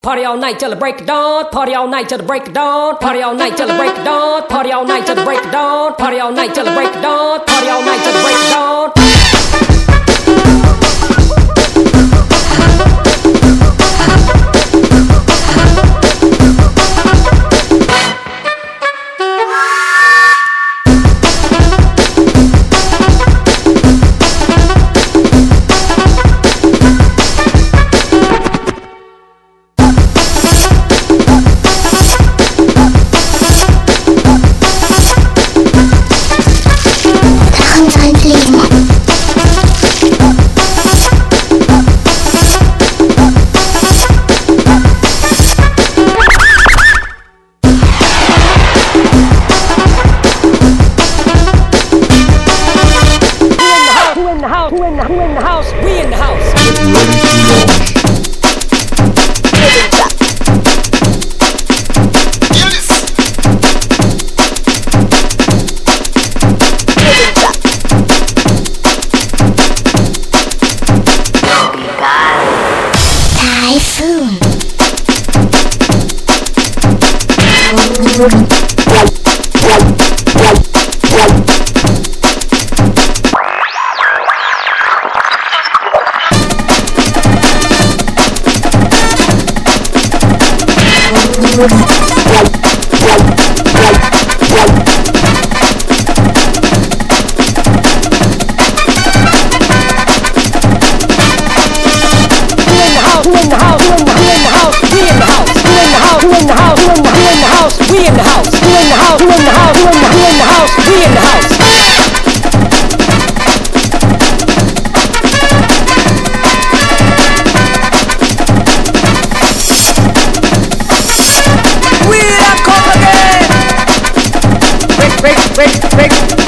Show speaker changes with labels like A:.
A: Party all night till the break of dawn. Party all night till the break of dawn. Party all night till the break of dawn. Party all night till the break of dawn. Party all night till the break of dawn. Party all night till the break of dawn. Who in the house? We in the house.
B: Get ready to launch.
A: We in the house. Who in the house? Who in the house? Who in the house? We in the house. We that come again. Break.